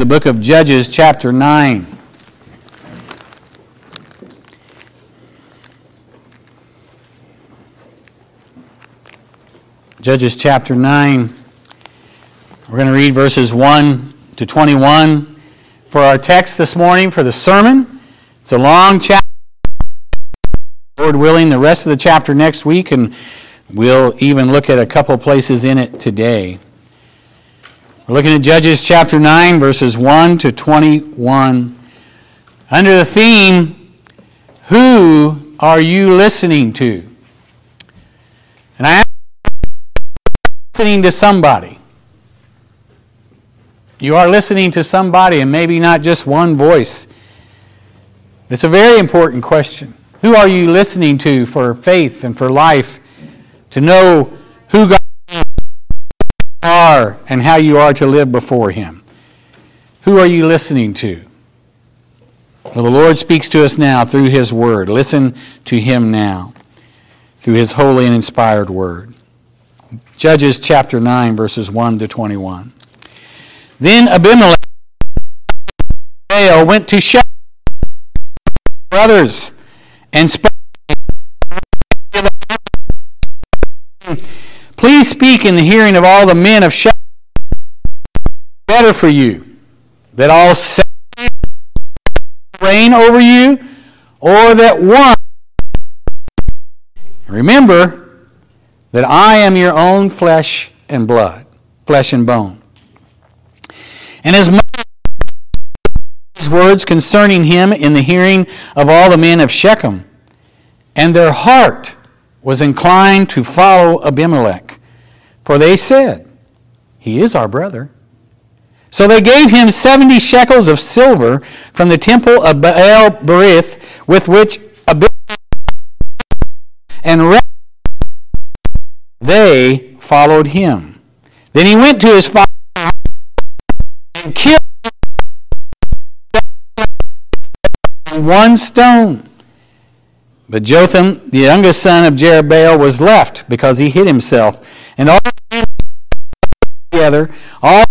the book of Judges, chapter 9. Judges chapter 9. We're going to read verses 1 to 21 for our text this morning for the sermon. It's a long chapter. Lord willing, the rest of the chapter next week, and we'll even look at a couple places in it today. We're looking at Judges chapter 9, verses 1 to 21. Under the theme, Who are you listening to? And I am listening to somebody. You are listening to somebody, and maybe not just one voice. It's a very important question. Who are you listening to for faith and for life? To know who God are and how you are to live before Him. Who are you listening to? Well, the Lord speaks to us now through His Word. Listen to Him now through His holy and inspired Word. Judges chapter 9, verses 1 to 21. Then Abimelech went to Shechem, brothers, and spoke, Please speak in the hearing of all the men of Shechem. Better for you that all seven reign over you, or that one. Remember that I am your own flesh and blood, flesh and bone. And as much as words concerning him in the hearing of all the men of Shechem, and their heart was inclined to follow Abimelech, for they said, He is our brother. So they gave him 70 shekels of silver from the temple of Baal Berith, with which Abimelech and they followed him. Then he went to his father and killed one stone. But Jotham, the youngest son of Jerubbaal, was left because he hid himself. And all together,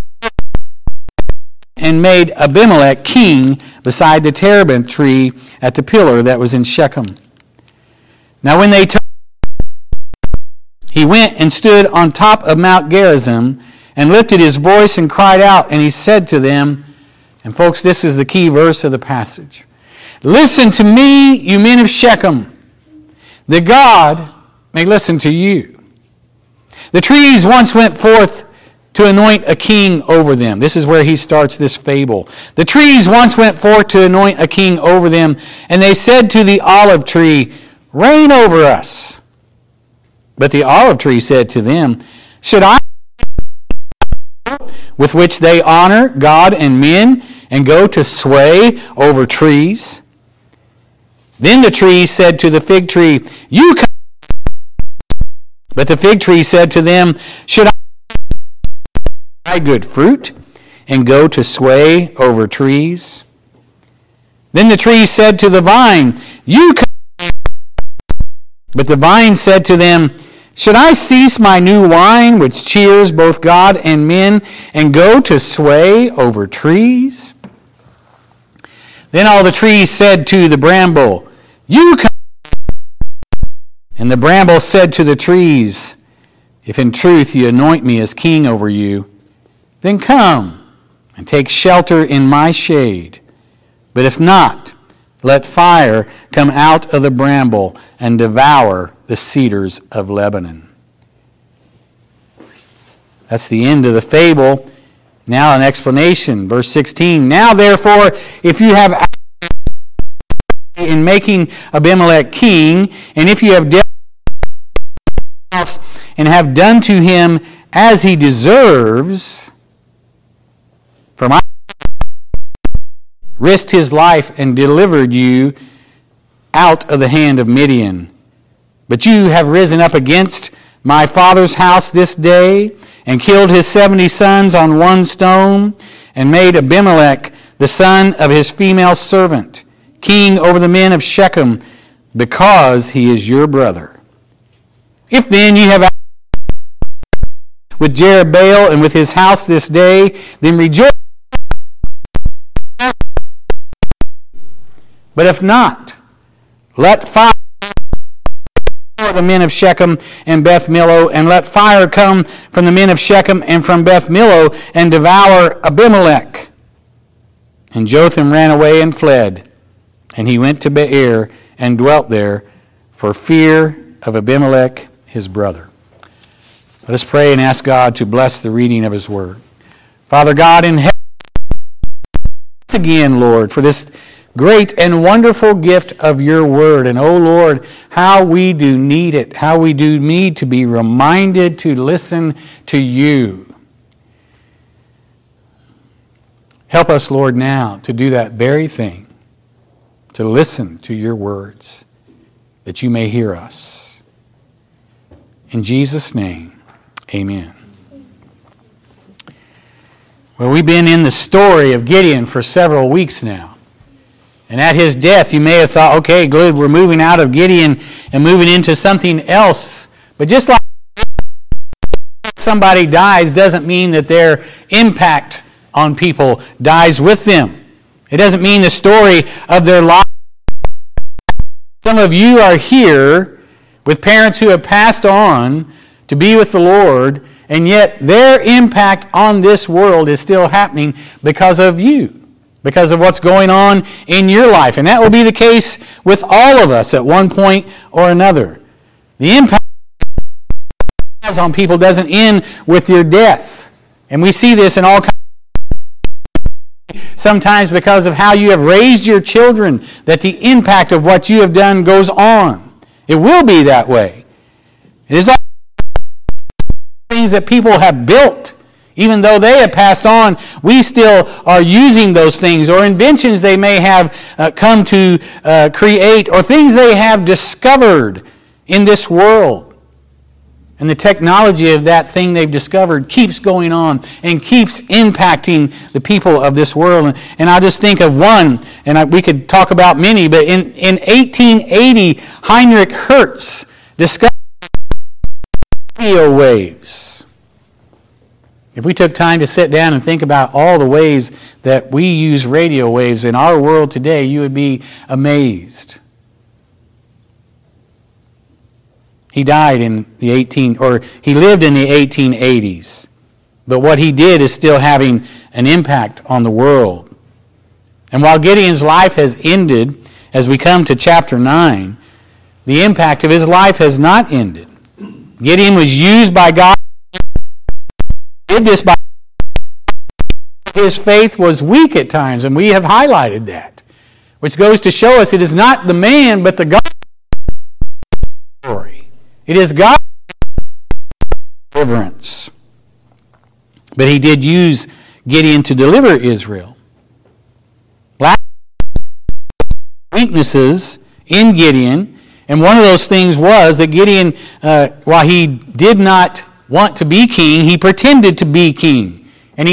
and made Abimelech king beside the terebinth tree at the pillar that was in Shechem. Now when they turned, he went and stood on top of Mount Gerizim and lifted his voice and cried out, and he said to them, and folks, this is the key verse of the passage. Listen to me, you men of Shechem, that God may listen to you. The trees once went forth to anoint a king over them. This is where he starts this fable. The trees once went forth to anoint a king over them, and they said to the olive tree, Reign over us. But the olive tree said to them, Should I, with which they honor God and men, and go to sway over trees? Then the tree said to the fig tree, You come. But the fig tree said to them, Should I good fruit and go to sway over trees? Then the tree said to the vine, You come. But the vine said to them, Should I cease my new wine, which cheers both God and men, and go to sway over trees? Then all the trees said to the bramble, You come. And the bramble said to the trees, If in truth you anoint me as king over you, then come and take shelter in my shade. But if not, let fire come out of the bramble and devour the cedars of Lebanon. That's the end of the fable. Now an explanation. Verse 16. Now therefore, if you have in making Abimelech king, and if you have dealt and have done to him as he deserves, for my risked his life and delivered you out of the hand of Midian. But you have risen up against my father's house this day, and killed his 70 sons on one stone, and made Abimelech, the son of his female servant, king over the men of Shechem, because he is your brother. If then you have with Jerubbaal and with his house this day, then rejoice But if not, let fire from the men of Shechem and Beth Millo, and let fire come from the men of Shechem and from Beth Millo, and devour Abimelech. And Jotham ran away and fled, and he went to Beer and dwelt there for fear of Abimelech his brother. Let us pray and ask God to bless the reading of His Word. Father God in heaven, once again, Lord, for this great and wonderful gift of Your Word. And, oh Lord, how we do need it, how we do need to be reminded to listen to You. Help us, Lord, now to do that very thing, to listen to Your words, that You may hear us. In Jesus' name, amen. Well, we've been in the story of Gideon for several weeks now. And at his death, you may have thought, okay, good, we're moving out of Gideon and moving into something else. But just like somebody dies doesn't mean that their impact on people dies with them. It doesn't mean the story of their life. Some of you are here with parents who have passed on to be with the Lord, and yet their impact on this world is still happening because of you, because of what's going on in your life. And that will be the case with all of us at one point or another. The impact it has on people doesn't end with your death. And we see this in all kinds of ways. Sometimes because of how you have raised your children, that the impact of what you have done goes on. It will be that way. It is all things that people have built. Even though they have passed on, we still are using those things, or inventions they may have come to create, or things they have discovered in this world. And the technology of that thing they've discovered keeps going on and keeps impacting the people of this world. And I just think of one, and we could talk about many, but in 1880, Heinrich Hertz discovered radio waves. If we took time to sit down and think about all the ways that we use radio waves in our world today, you would be amazed. He died in the he lived in the 1880s. But what he did is still having an impact on the world. And while Gideon's life has ended, as we come to chapter 9, the impact of his life has not ended. Gideon was used by God. He did this by his faith was weak at times, and we have highlighted that, which goes to show us it is not the man, but the God story. It is God's deliverance. But he did use Gideon to deliver Israel. Weaknesses in Gideon, and one of those things was that Gideon, while he did not want to be king, he pretended to be king. And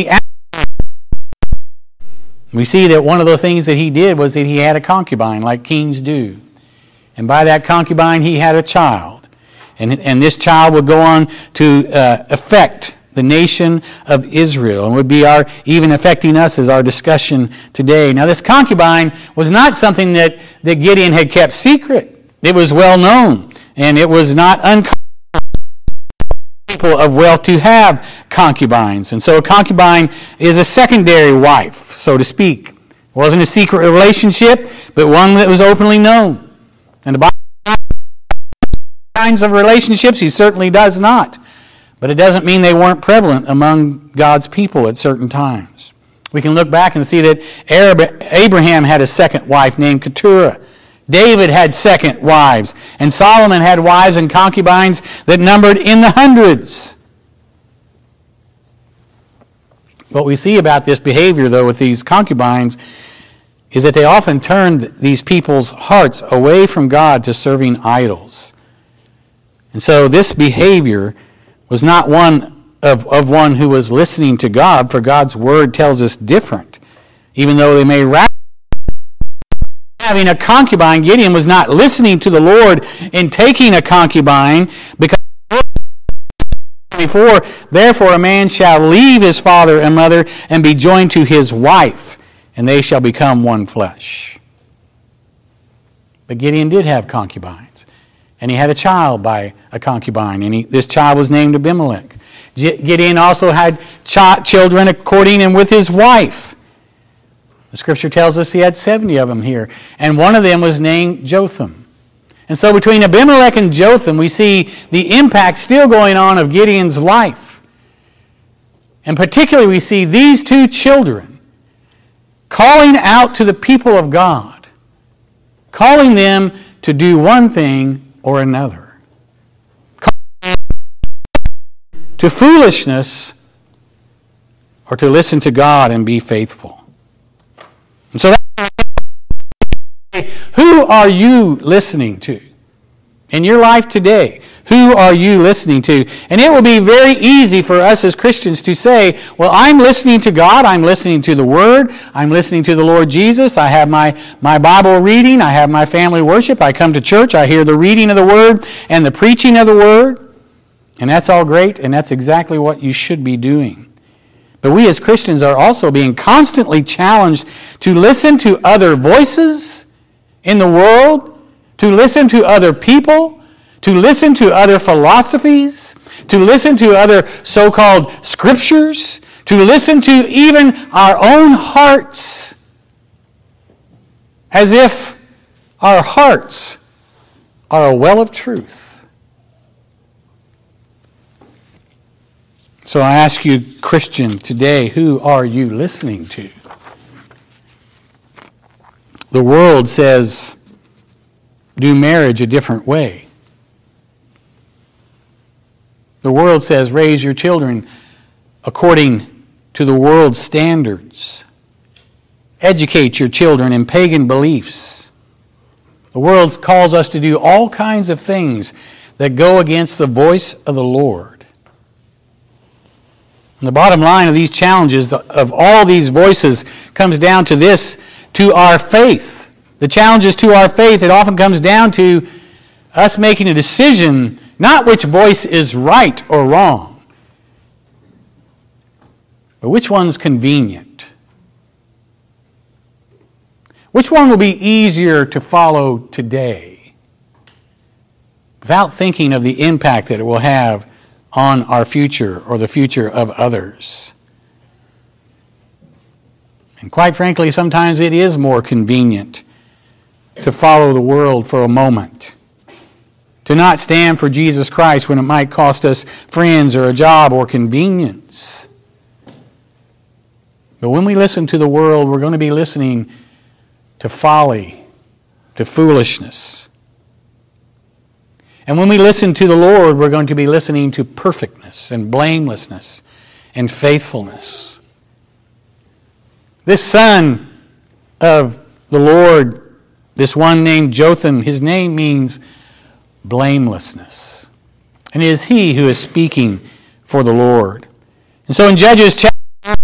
we see that one of the things that he did was that he had a concubine, like kings do. And by that concubine, he had a child. And this child would go on to affect the nation of Israel, and would be even affecting us as our discussion today. Now, this concubine was not something that Gideon had kept secret. It was well known, and it was not uncommon for people of wealth to have concubines. And so a concubine is a secondary wife, so to speak. It wasn't a secret relationship, but one that was openly known. And the Bible kinds of relationships, he certainly does not. But it doesn't mean they weren't prevalent among God's people at certain times. We can look back and see that Abraham had a second wife named Keturah. David had second wives. And Solomon had wives and concubines that numbered in the hundreds. What we see about this behavior, though, with these concubines is that they often turned these people's hearts away from God to serving idols. And so this behavior was not one of one who was listening to God, for God's Word tells us different. Even though they may having a concubine, Gideon was not listening to the Lord in taking a concubine, because 24, therefore a man shall leave his father and mother and be joined to his wife, and they shall become one flesh. But Gideon did have concubines. And he had a child by a concubine. And this child was named Abimelech. Gideon also had children according and with his wife. The Scripture tells us he had 70 of them here. And one of them was named Jotham. And so between Abimelech and Jotham, we see the impact still going on of Gideon's life. And particularly we see these two children calling out to the people of God, calling them to do one thing or another. To foolishness or to listen to God and be faithful. And so who are you listening to? In your life today, who are you listening to? And it will be very easy for us as Christians to say, well, I'm listening to God, I'm listening to the Word, I'm listening to the Lord Jesus, I have my Bible reading, I have my family worship, I come to church, I hear the reading of the Word and the preaching of the Word. And that's all great, and that's exactly what you should be doing. But we as Christians are also being constantly challenged to listen to other voices in the world, to listen to other people, to listen to other philosophies, to listen to other so-called scriptures, to listen to even our own hearts, as if our hearts are a well of truth. So I ask you, Christian, today, who are you listening to? The world says, do marriage a different way. The world says, raise your children according to the world's standards. Educate your children in pagan beliefs. The world calls us to do all kinds of things that go against the voice of the Lord. And the bottom line of these challenges, of all these voices, comes down to this, to our faith. The challenges to our faith, it often comes down to us making a decision, not which voice is right or wrong, but which one's convenient. Which one will be easier to follow today without thinking of the impact that it will have on our future or the future of others. And quite frankly, sometimes it is more convenient to follow the world for a moment, to not stand for Jesus Christ when it might cost us friends or a job or convenience. But when we listen to the world, we're going to be listening to folly, to foolishness. And when we listen to the Lord, we're going to be listening to perfectness and blamelessness and faithfulness. This son of the Lord, this one named Jotham, his name means blamelessness. And it is he who is speaking for the Lord. And so in Judges chapter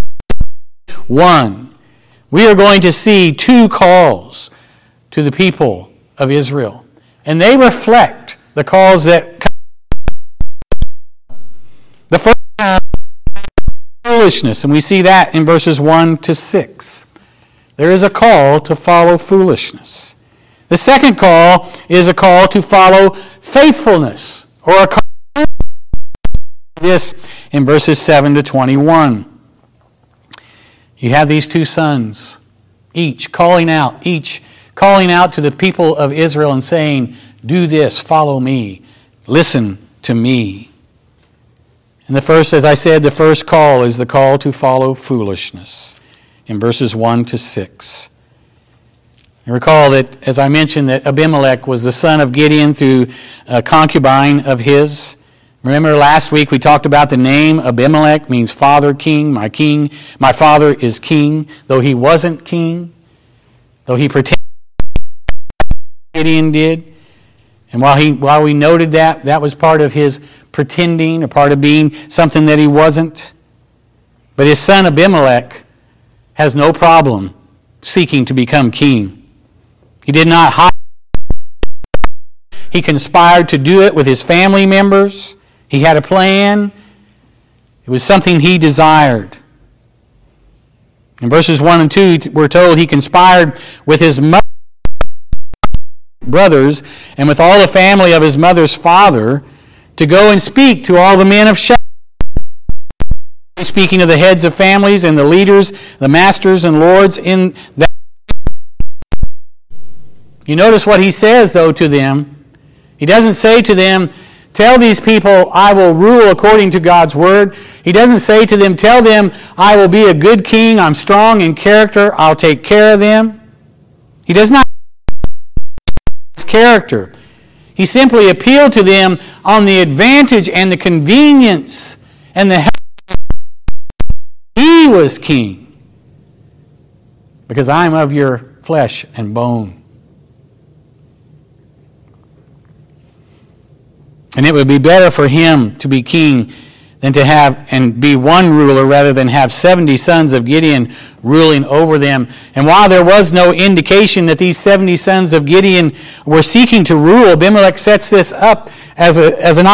1, we are going to see two calls to the people of Israel. And they reflect the calls that the first foolishness, and we see that in verses 1 to 6. There is a call to follow foolishness. The second call is a call to follow faithfulness, or a call to this in verses 7 to 21. You have these two sons, each calling out to the people of Israel and saying, do this, follow me, listen to me. And the first, as I said, the first call is the call to follow foolishness in verses 1 to 6. And recall that, as I mentioned, that Abimelech was the son of Gideon through a concubine of his. Remember last week we talked about the name Abimelech means father, king. My father is king, though he wasn't king, though he pretended Gideon did. And while we noted that was part of his pretending, a part of being something that he wasn't. But his son Abimelech has no problem seeking to become king. He did not hide. He conspired to do it with his family members. He had a plan. It was something he desired. In verses 1 and 2, we're told he conspired with his mother brothers and with all the family of his mother's father to go and speak to all the men of Shechem. Speaking of the heads of families and the leaders, the masters and lords in that. You notice what he says, though, to them. He doesn't say to them, tell these people I will rule according to God's word. He doesn't say to them, tell them I will be a good king, I'm strong in character, I'll take care of them. He does not his character. He simply appealed to them on the advantage and the convenience and the help. He was king because I am of your flesh and bone. And it would be better for him to be king than to have and be one ruler rather than have 70 sons of Gideon ruling over them. And while there was no indication that these 70 sons of Gideon were seeking to rule, Abimelech sets this up as an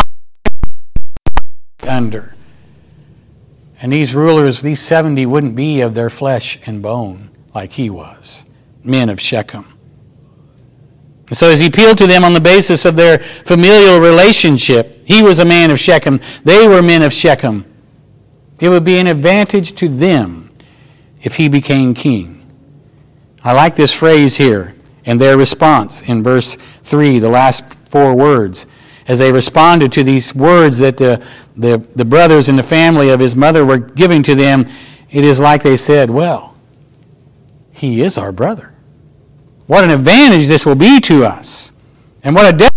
under. And these rulers, these 70, wouldn't be of their flesh and bone like he was, men of Shechem. And so as he appealed to them on the basis of their familial relationship, he was a man of Shechem, they were men of Shechem. It would be an advantage to them if he became king. I like this phrase here and their response in verse 3, the last 4 words. As they responded to these words that the brothers and the family of his mother were giving to them, it is like they said, well, he is our brother. What an advantage this will be to us. And what a death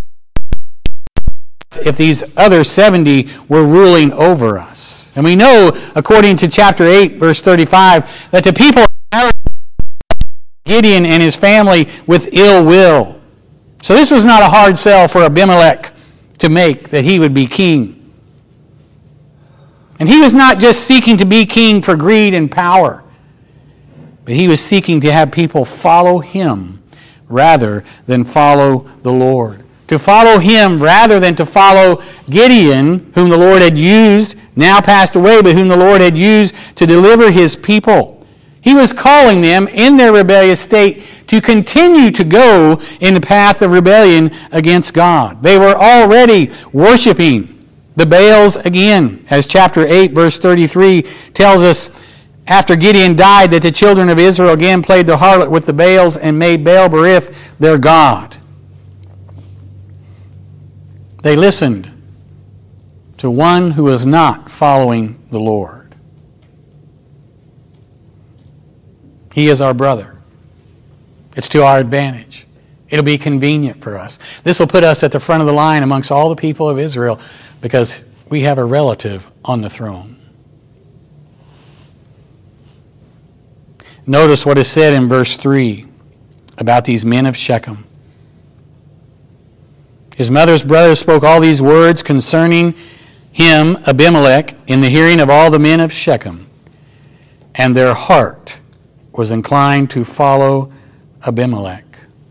if these other 70 were ruling over us. And we know, according to chapter 8, verse 35, that the people Gideon and his family with ill will. So this was not a hard sell for Abimelech to make, that he would be king. And he was not just seeking to be king for greed and power, but he was seeking to have people follow him rather than follow the Lord. To follow him rather than to follow Gideon, whom the Lord had used, now passed away, but whom the Lord had used to deliver his people. He was calling them in their rebellious state to continue to go in the path of rebellion against God. They were already worshiping the Baals again, as chapter 8, verse 33 tells us, after Gideon died, that the children of Israel again played the harlot with the Baals and made Baal-berith their god. They listened to one who was not following the Lord. He is our brother. It's to our advantage. It'll be convenient for us. This will put us at the front of the line amongst all the people of Israel because we have a relative on the throne. Notice what is said in verse 3 about these men of Shechem. His mother's brothers spoke all these words concerning him, Abimelech, in the hearing of all the men of Shechem, and their heart was inclined to follow Abimelech.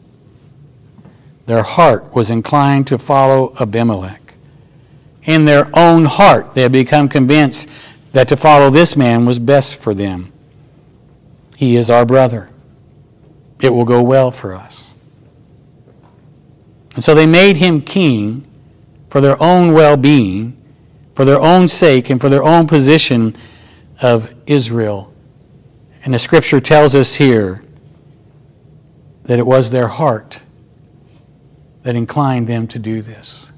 Their heart was inclined to follow Abimelech. In their own heart, they had become convinced that to follow this man was best for them. He is our brother. It will go well for us. And so they made him king for their own well-being, for their own sake, and for their own position of Israel. And the Scripture tells us here that it was their heart that inclined them to do this.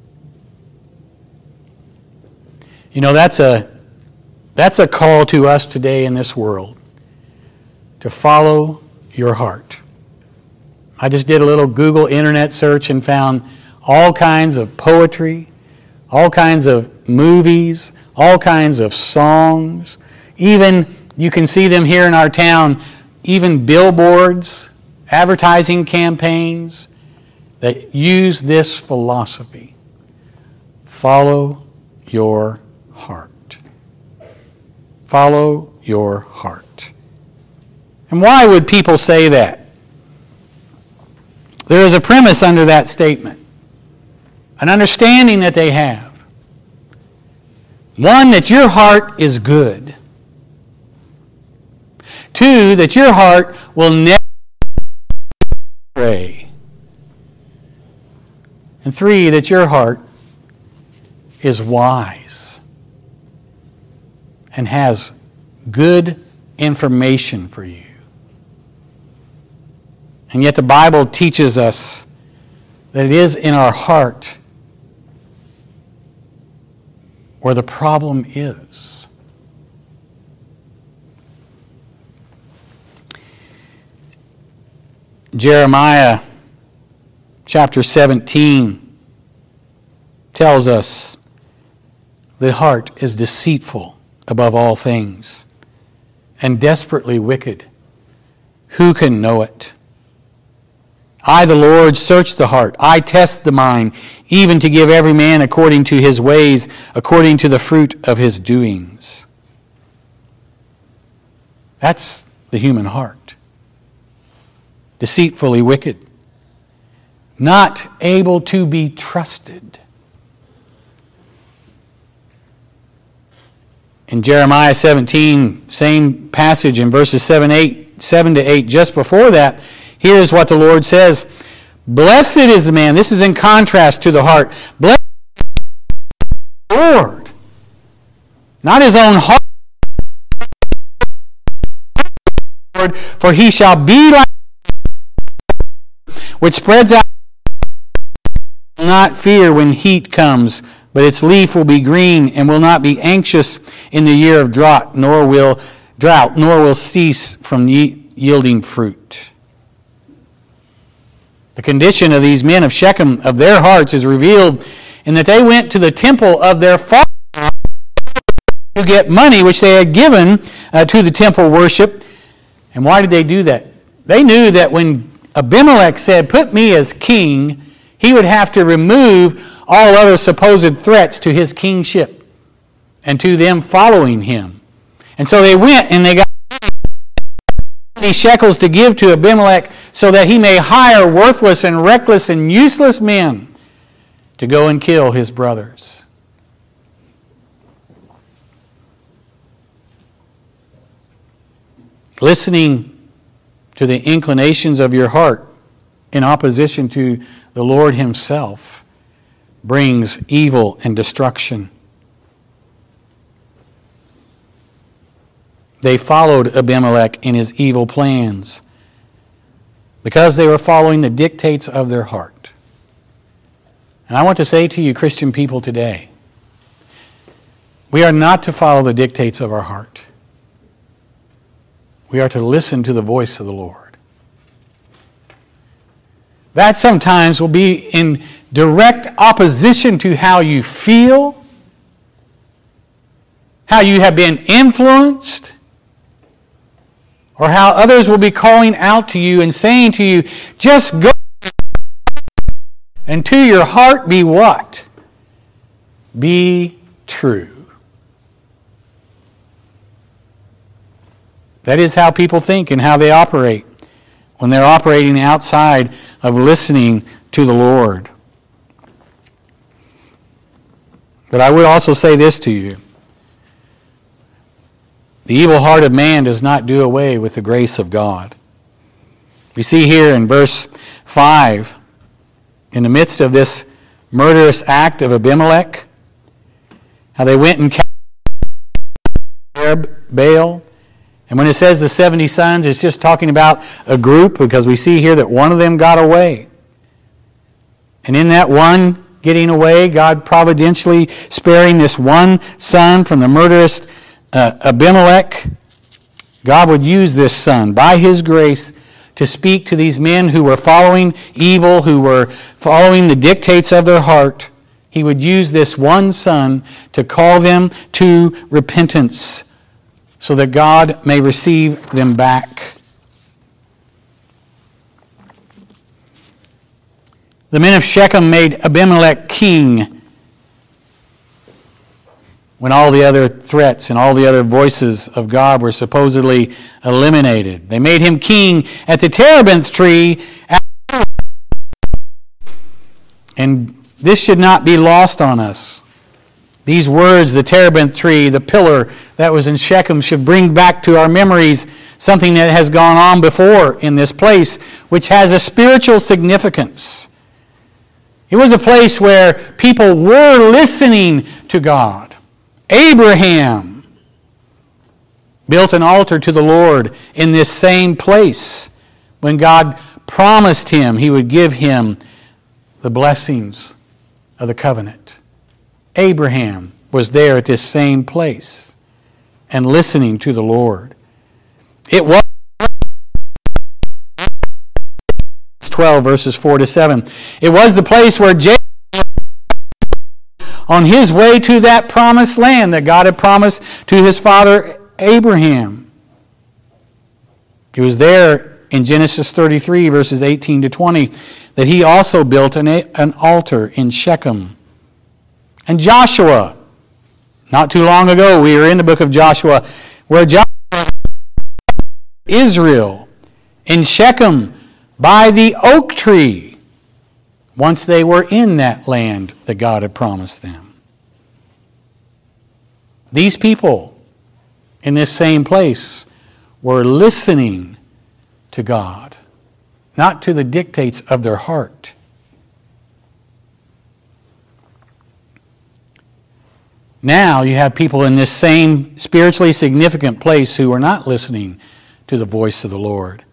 You know, that's a call to us today in this world, to follow your heart. I just did a little Google internet search and found all kinds of poetry, all kinds of movies, all kinds of songs. Even, you can see them here in our town, even billboards, advertising campaigns that use this philosophy. Follow your heart. Follow your heart. And why would people say that? There is a premise under that statement, an understanding that they have. One, that your heart is good. Two, that your heart will never stray. And 3, that your heart is wise and has good information for you. And yet the Bible teaches us that it is in our heart where the problem is. Jeremiah chapter 17 tells us the heart is deceitful above all things and desperately wicked. Who can know it? I, the Lord, search the heart. I test the mind, even to give every man according to his ways, according to the fruit of his doings. That's the human heart. Deceitfully wicked. Not able to be trusted. In Jeremiah 17, same passage in verses 7 to 8, just before that, here's what the Lord says. Blessed is the man. This is in contrast to the heart. Blessed is the Lord. Not his own heart. For he shall be like which spreads out, will not fear when heat comes, but its leaf will be green and will not be anxious in the year of drought, nor will cease from yielding fruit. The condition of these men of Shechem, of their hearts, is revealed in that they went to the temple of their father to get money, which they had given to the temple worship. And why did they do that? They knew that when Abimelech said, "Put me as king," he would have to remove all other supposed threats to his kingship and to them following him. And so they went and they got shekels to give to Abimelech so that he may hire worthless and reckless and useless men to go and kill his brothers. Listening to the inclinations of your heart in opposition to the Lord himself brings evil and destruction. They followed Abimelech in his evil plans because they were following the dictates of their heart. And I want to say to you, Christian people today, we are not to follow the dictates of our heart. We are to listen to the voice of the Lord. That sometimes will be in direct opposition to how you feel, how you have been influenced, or how others will be calling out to you and saying to you, just go. And to your heart be what? Be true. That is how people think and how they operate when they're operating outside of listening to the Lord. But I would also say this to you. The evil heart of man does not do away with the grace of God. We see here in verse 5, in the midst of this murderous act of Abimelech, how they went and captured Baal. And when it says the 70 sons, it's just talking about a group, because we see here that one of them got away. And in that one getting away, God providentially sparing this one son from the murderous Abimelech, God would use this son by his grace to speak to these men who were following evil, who were following the dictates of their heart. He would use this one son to call them to repentance, so that God may receive them back. The men of Shechem made Abimelech king when all the other threats and all the other voices of God were supposedly eliminated. They made him king at the terebinth tree. And this should not be lost on us. These words, the terebinth tree, the pillar that was in Shechem, should bring back to our memories something that has gone on before in this place, which has a spiritual significance. It was a place where people were listening to God. Abraham built an altar to the Lord in this same place when God promised him he would give him the blessings of the covenant. Abraham was there at this same place and listening to the Lord. It was 12 verses 4 to 7. It was the place where Jacob, on his way to that promised land that God had promised to his father Abraham. It was there in Genesis 33 verses 18 to 20 that he also built an altar in Shechem. And Joshua, not too long ago, we were in the book of Joshua, where Joshua, Israel, in Shechem, by the oak tree, once they were in that land that God had promised them. These people in this same place were listening to God, not to the dictates of their heart. Now you have people in this same spiritually significant place who are not listening to the voice of the Lord,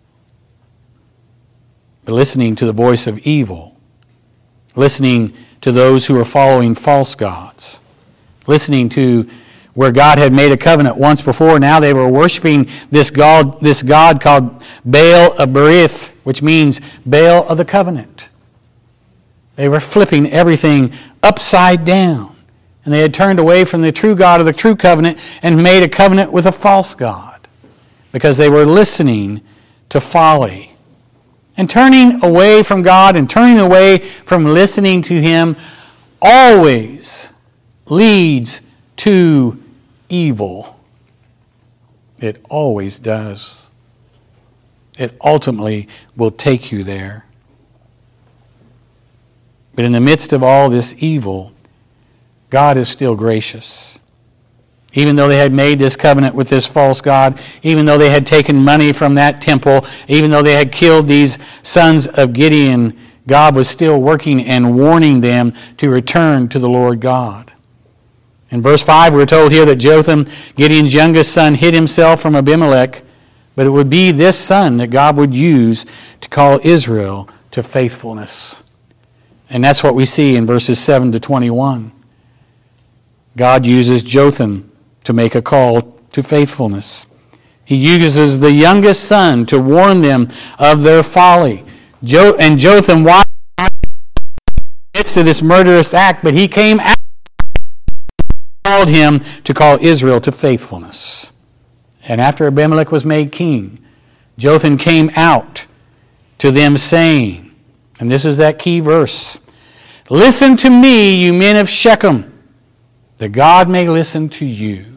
but listening to the voice of evil, listening to those who are following false gods, listening to where God had made a covenant once before. Now they were worshiping this god called Baal of Berith, which means Baal of the covenant. They were flipping everything upside down. And they had turned away from the true God of the true covenant and made a covenant with a false god because they were listening to folly. And turning away from God and turning away from listening to Him always leads to evil. It always does. It ultimately will take you there. But in the midst of all this evil, God is still gracious. Even though they had made this covenant with this false god, even though they had taken money from that temple, even though they had killed these sons of Gideon, God was still working and warning them to return to the Lord God. In verse 5, we're told here that Jotham, Gideon's youngest son, hid himself from Abimelech, but it would be this son that God would use to call Israel to faithfulness. And that's what we see in verses 7 to 21. God uses Jotham to make a call to faithfulness. He uses the youngest son to warn them of their folly. And Jotham watched in the midst of this murderous act, but he came out and called him to call Israel to faithfulness. And after Abimelech was made king, Jotham came out to them saying, and this is that key verse, "Listen to me, you men of Shechem, that God may listen to you."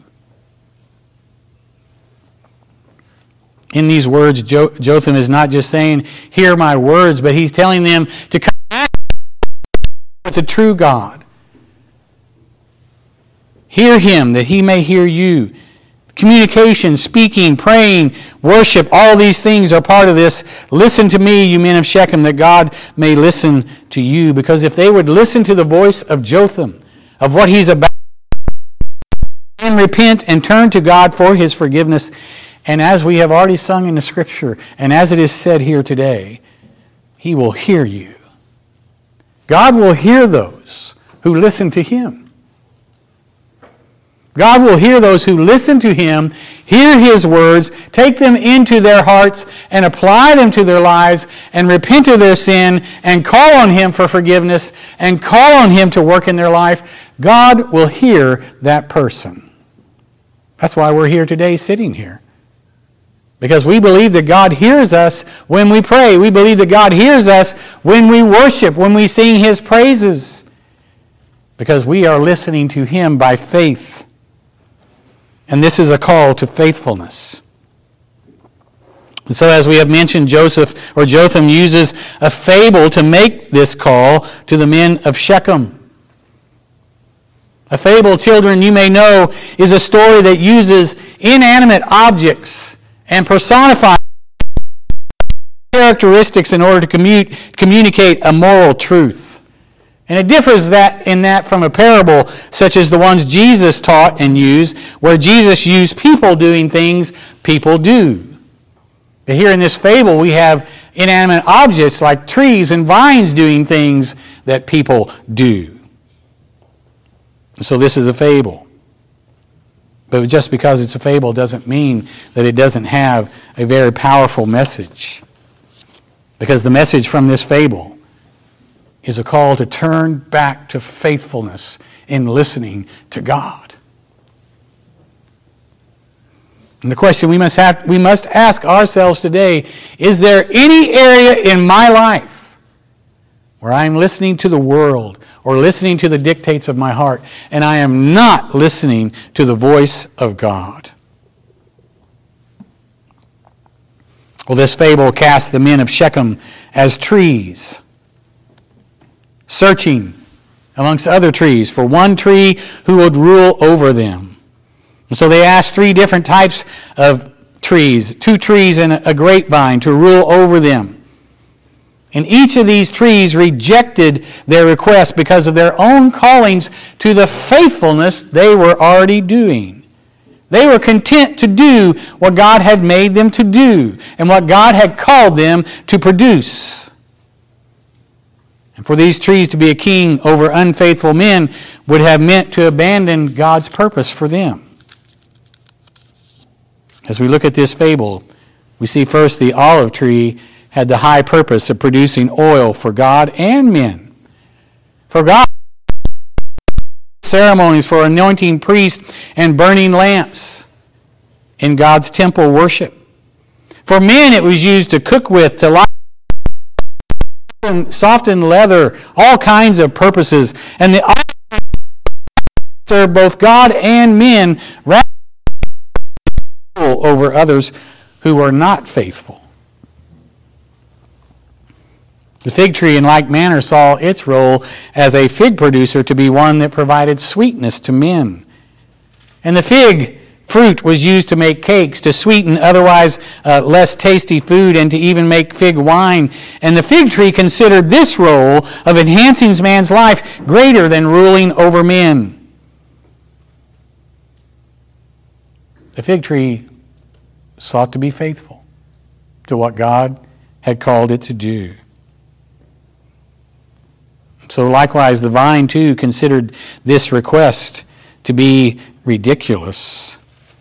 In these words, Jotham is not just saying, "Hear my words," but he's telling them to come back with the true God. Hear Him that He may hear you. Communication, speaking, praying, worship, all these things are part of this. Listen to me, you men of Shechem, that God may listen to you. Because if they would listen to the voice of Jotham, of what he's about, and repent and turn to God for His forgiveness, and as we have already sung in the Scripture, and as it is said here today, He will hear you. God will hear those who listen to Him. God will hear those who listen to Him, hear His words, take them into their hearts, and apply them to their lives, and repent of their sin, and call on Him for forgiveness, and call on Him to work in their life. God will hear that person. That's why we're here today, sitting here. Because we believe that God hears us when we pray. We believe that God hears us when we worship, when we sing His praises. Because we are listening to Him by faith. And this is a call to faithfulness. And so as we have mentioned, Jotham uses a fable to make this call to the men of Shechem. A fable, children, you may know, is a story that uses inanimate objects and personifies characteristics in order to communicate a moral truth. And it differs in that from a parable such as the ones Jesus taught and used, where Jesus used people doing things people do. But here in this fable, we have inanimate objects like trees and vines doing things that people do. So this is a fable. But just because it's a fable doesn't mean that it doesn't have a very powerful message. Because the message from this fable is a call to turn back to faithfulness in listening to God. And the question we must ask ourselves today, is there any area in my life where I'm listening to the world or listening to the dictates of my heart and I am not listening to the voice of God? Well, this fable casts the men of Shechem as trees, searching amongst other trees for one tree who would rule over them. And so they asked 3 different types of trees, 2 trees and a grapevine to rule over them. And each of these trees rejected their request because of their own callings to the faithfulness they were already doing. They were content to do what God had made them to do and what God had called them to produce. And for these trees to be a king over unfaithful men would have meant to abandon God's purpose for them. As we look at this fable, we see first the olive tree had the high purpose of producing oil for God and men. For God, ceremonies for anointing priests and burning lamps in God's temple worship. For men, it was used to cook with, to light, soften leather, all kinds of purposes. And the olive served both God and men rather than over others who were not faithful. The fig tree, in like manner, saw its role as a fig producer to be one that provided sweetness to men. And the fig fruit was used to make cakes, to sweeten otherwise less tasty food, and to even make fig wine. And the fig tree considered this role of enhancing man's life greater than ruling over men. The fig tree sought to be faithful to what God had called it to do. So likewise, the vine too considered this request to be ridiculous.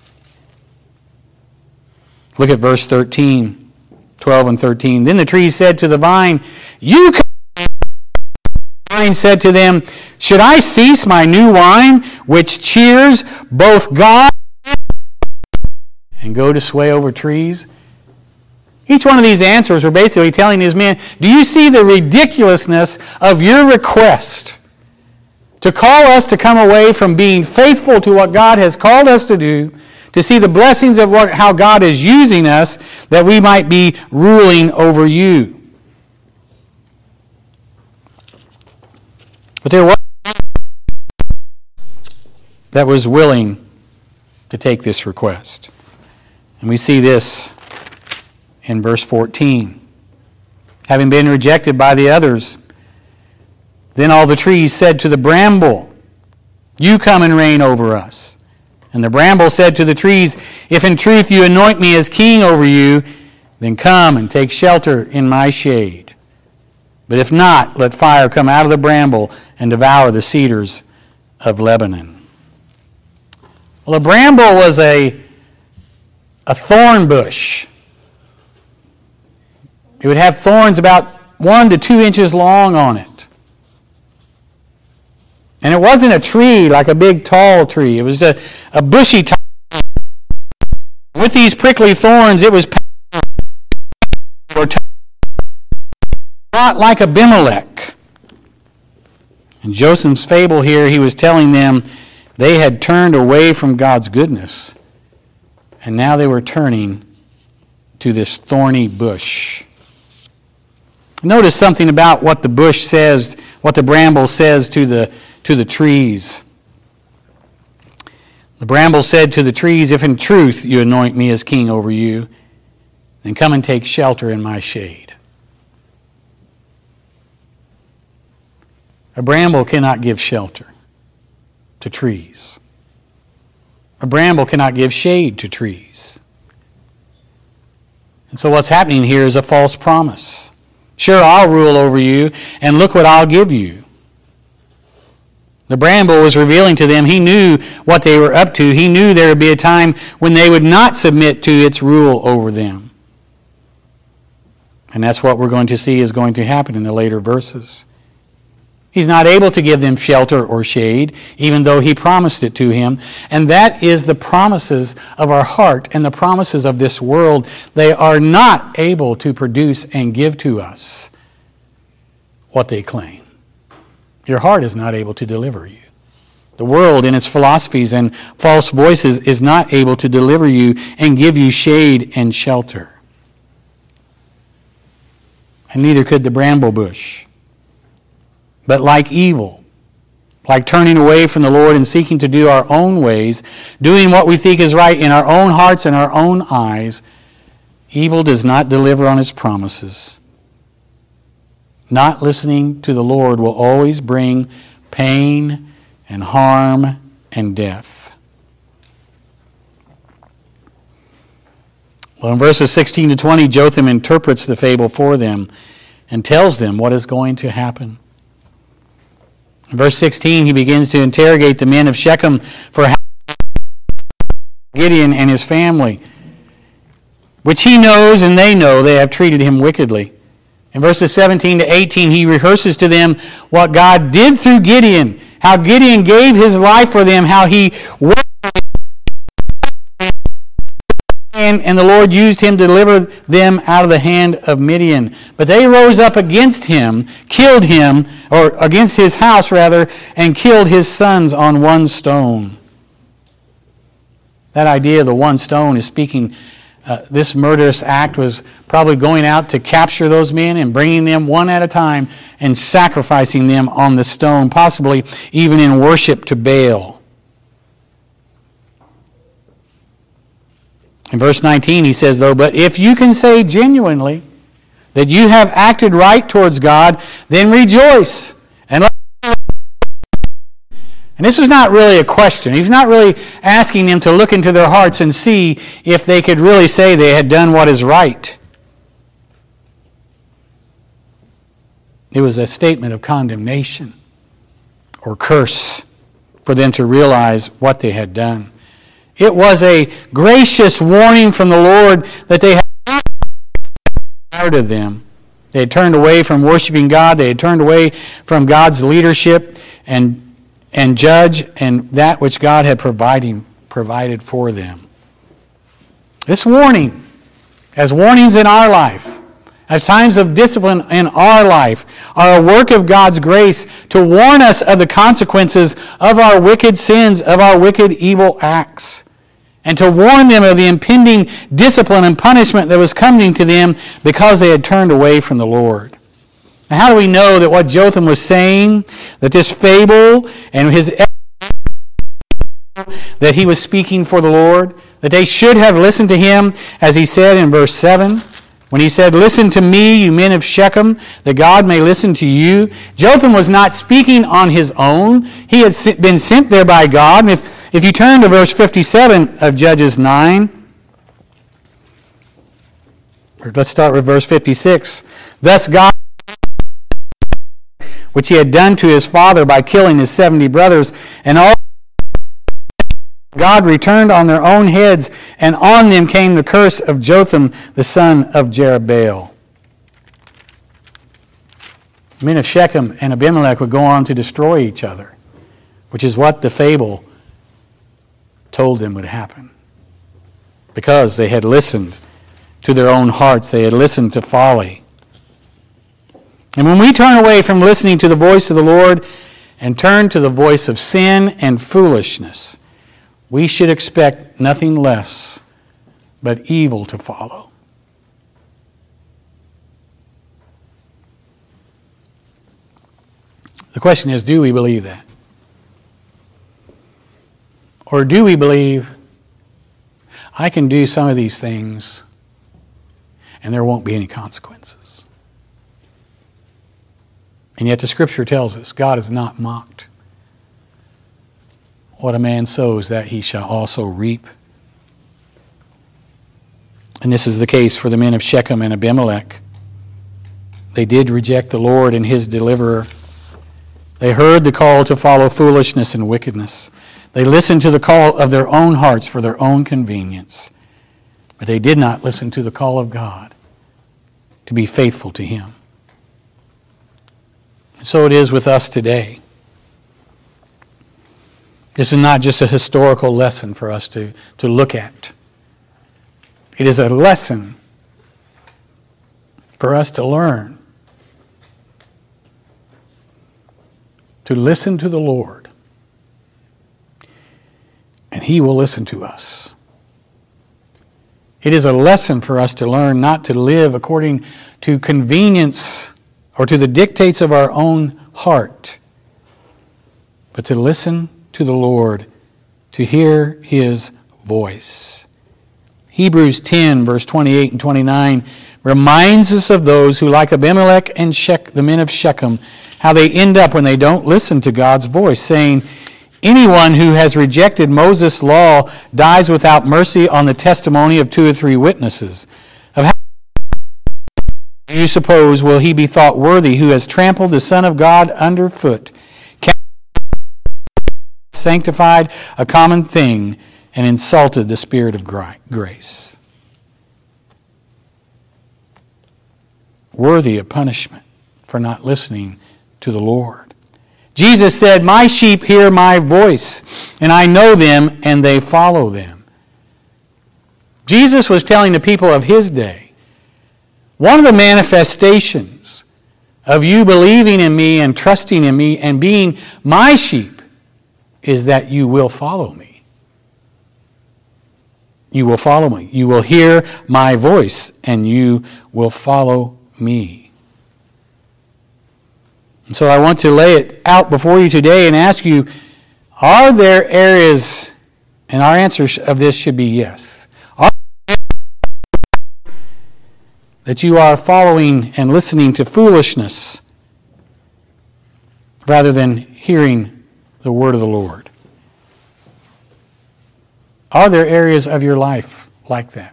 Look at verse 13, 12 and 13. Then the tree said to the vine, "You come." The vine said to them, "Should I cease my new wine, which cheers both God and go to sway over trees?" Each one of these answers were basically telling his men, do you see the ridiculousness of your request to call us to come away from being faithful to what God has called us to do, to see the blessings of how God is using us, that we might be ruling over you? But there was that was willing to take this request. And we see this in verse 14. Having been rejected by the others, then all the trees said to the bramble, "You come and reign over us." And the bramble said to the trees, "If in truth you anoint me as king over you, then come and take shelter in my shade. But if not, let fire come out of the bramble and devour the cedars of Lebanon." Well, a bramble was a thorn bush. It would have thorns about 1 to 2 inches long on it. And it wasn't a tree like a big tall tree. It was a bushy type. With these prickly thorns, it was not like Abimelech. In Joseph's fable here, he was telling them they had turned away from God's goodness, and now they were turning to this thorny bush. Notice something about what the bush says, what the bramble says to the trees. The bramble said to the trees, "If in truth you anoint me as king over you, then come and take shelter in my shade." A bramble cannot give shelter to trees. A bramble cannot give shade to trees. And so what's happening here is a false promise. Sure, I'll rule over you, and look what I'll give you. The bramble was revealing to them he knew what they were up to. He knew there would be a time when they would not submit to its rule over them. And that's what we're going to see is going to happen in the later verses. He's not able to give them shelter or shade, even though he promised it to him. And that is the promises of our heart and the promises of this world. They are not able to produce and give to us what they claim. Your heart is not able to deliver you. The world in its philosophies and false voices is not able to deliver you and give you shade and shelter. And neither could the bramble bush. But like evil, like turning away from the Lord and seeking to do our own ways, doing what we think is right in our own hearts and our own eyes, evil does not deliver on its promises. Not listening to the Lord will always bring pain and harm and death. Well, in verses 16 to 20, Jotham interprets the fable for them and tells them what is going to happen. In verse 16, he begins to interrogate the men of Shechem for how Gideon and his family, which he knows and they know they have treated him wickedly. In verses 17 to 18, he rehearses to them what God did through Gideon, how Gideon gave his life for them, how he worked and the Lord used him to deliver them out of the hand of Midian. But they rose up against him, killed him, or against his house rather, and killed his sons on one stone. That idea of the one stone is speaking, this murderous act was probably going out to capture those men and bringing them one at a time and sacrificing them on the stone, possibly even in worship to Baal. In verse 19 he says, though, but if you can say genuinely that you have acted right towards God, then rejoice. And this was not really a question. He's not really asking them to look into their hearts and see if they could really say they had done what is right. It was a statement of condemnation or curse for them to realize what they had done. It was a gracious warning from the Lord that they had not tired of them. They had turned away from worshiping God. They had turned away from God's leadership and judge and that which God had provided for them. This warning, as warnings in our life, as times of discipline in our life, are a work of God's grace to warn us of the consequences of our wicked sins, of our wicked evil acts, and to warn them of the impending discipline and punishment that was coming to them because they had turned away from the Lord. Now, how do we know that what Jotham was saying, that this fable and his that he was speaking for the Lord, that they should have listened to him, as he said in verse 7, when he said, listen to me, you men of Shechem, that God may listen to you. Jotham was not speaking on his own. He had been sent there by God. And if you turn to verse 57 of Judges 9, or let's start with verse 56. Thus God, which he had done to his father by killing his 70 brothers, and all God returned on their own heads, and on them came the curse of Jotham, the son of Jerubbaal. The men of Shechem and Abimelech would go on to destroy each other, which is what the fable told them would happen. Because they had listened to their own hearts, they had listened to folly. And when we turn away from listening to the voice of the Lord and turn to the voice of sin and foolishness, we should expect nothing less but evil to follow. The question is, do we believe that? Or do we believe, I can do some of these things and there won't be any consequences? And yet the Scripture tells us God is not mocked. What a man sows, that he shall also reap. And this is the case for the men of Shechem and Abimelech. They did reject the Lord and His deliverer. They heard the call to follow foolishness and wickedness. They listened to the call of their own hearts for their own convenience. But they did not listen to the call of God to be faithful to Him. And so it is with us today. This is not just a historical lesson for us to look at. It is a lesson for us to learn. To listen to the Lord. And He will listen to us. It is a lesson for us to learn not to live according to convenience or to the dictates of our own heart, but to listen to the Lord, to hear His voice. Hebrews 10, verse 28 and 29 reminds us of those who, like Abimelech and the men of Shechem, how they end up when they don't listen to God's voice, saying, anyone who has rejected Moses' law dies without mercy on the testimony of 2 or 3 witnesses. Of how do you suppose will he be thought worthy who has trampled the Son of God underfoot, sanctified a common thing, and insulted the Spirit of grace? Worthy of punishment for not listening to the Lord. Jesus said, my sheep hear my voice, and I know them, and they follow them. Jesus was telling the people of His day, one of the manifestations of you believing in me and trusting in me and being my sheep is that you will follow me. You will follow me. You will hear my voice, and you will follow me. And so I want to lay it out before you today and ask you, are there areas, and our answer of this should be yes, are there areas that you are following and listening to foolishness rather than hearing the word of the Lord? Are there areas of your life like that?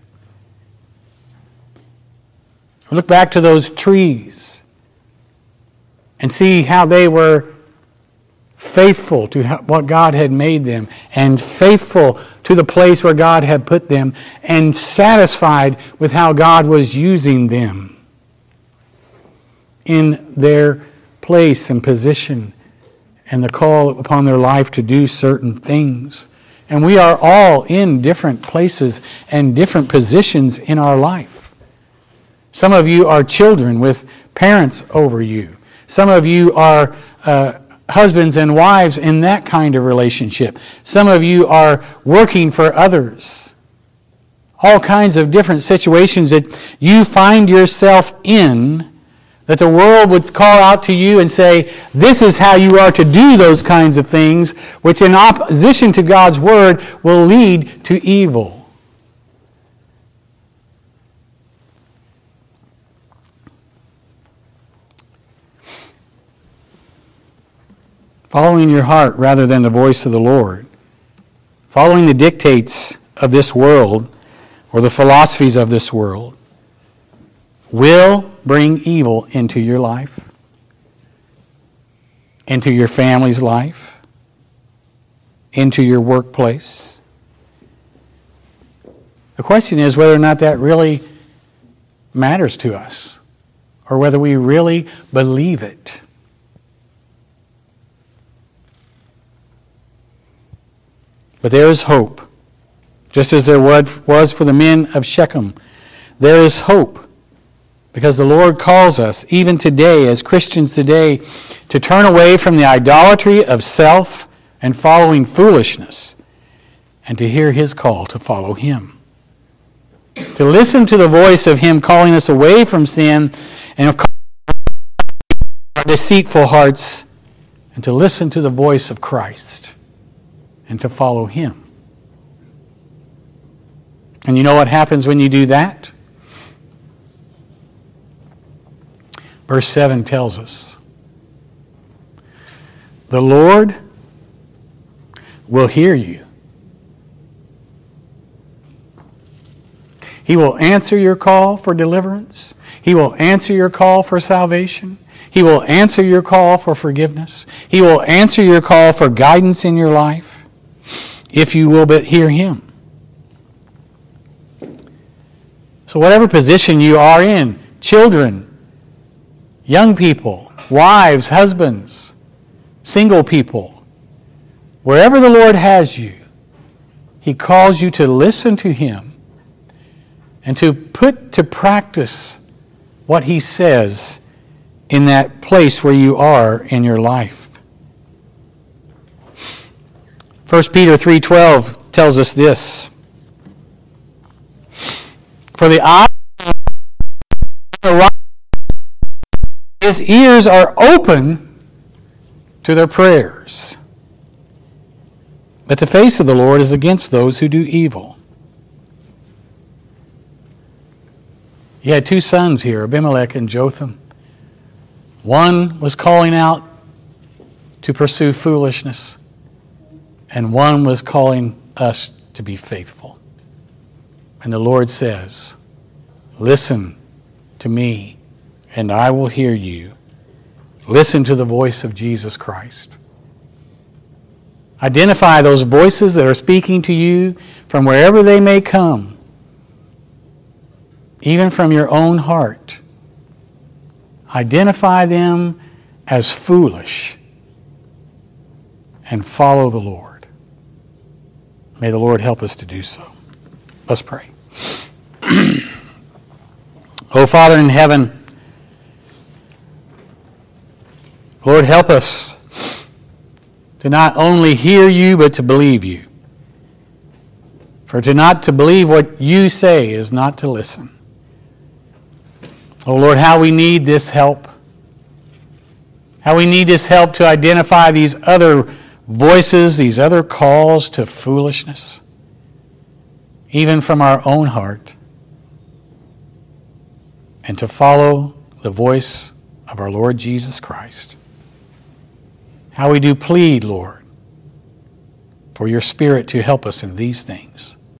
Look back to those trees and see how they were faithful to what God had made them, and faithful to the place where God had put them, and satisfied with how God was using them in their place and position and the call upon their life to do certain things. And we are all in different places and different positions in our life. Some of you are children with parents over you. Some of you are husbands and wives in that kind of relationship. Some of you are working for others. All kinds of different situations that you find yourself in, that the world would call out to you and say, this is how you are to do those kinds of things, which in opposition to God's Word will lead to evil. Following your heart rather than the voice of the Lord, following the dictates of this world or the philosophies of this world, will bring evil into your life, into your family's life, into your workplace. The question is whether or not that really matters to us, or whether we really believe it. But there is hope. Just as there was for the men of Shechem, there is hope. Because the Lord calls us, even today, as Christians today, to turn away from the idolatry of self and following foolishness, and to hear His call to follow Him. To listen to the voice of Him calling us away from sin and of our deceitful hearts, and to listen to the voice of Christ and to follow Him. And you know what happens when you do that? Verse 7 tells us, the Lord will hear you. He will answer your call for deliverance. He will answer your call for salvation. He will answer your call for forgiveness. He will answer your call for guidance in your life if you will but hear Him. So whatever position you are in, children, young people, wives, husbands, single people, wherever the Lord has you, He calls you to listen to Him and to put to practice what He says in that place where you are in your life. 1 Peter 3:12 tells us this. For the eye His ears are open to their prayers. But the face of the Lord is against those who do evil. He had two sons here, Abimelech and Jotham. One was calling out to pursue foolishness, and one was calling us to be faithful. And the Lord says, listen to me, and I will hear you. Listen to the voice of Jesus Christ. Identify those voices that are speaking to you from wherever they may come, even from your own heart. Identify them as foolish and follow the Lord. May the Lord help us to do so. Let's pray. Oh, Father in heaven, Lord, help us to not only hear you, but to believe you. For not to believe what you say is not to listen. Oh, Lord, how we need this help. How we need this help to identify these other voices, these other calls to foolishness, even from our own heart, and to follow the voice of our Lord Jesus Christ. How we do plead, Lord, for your Spirit to help us in these things.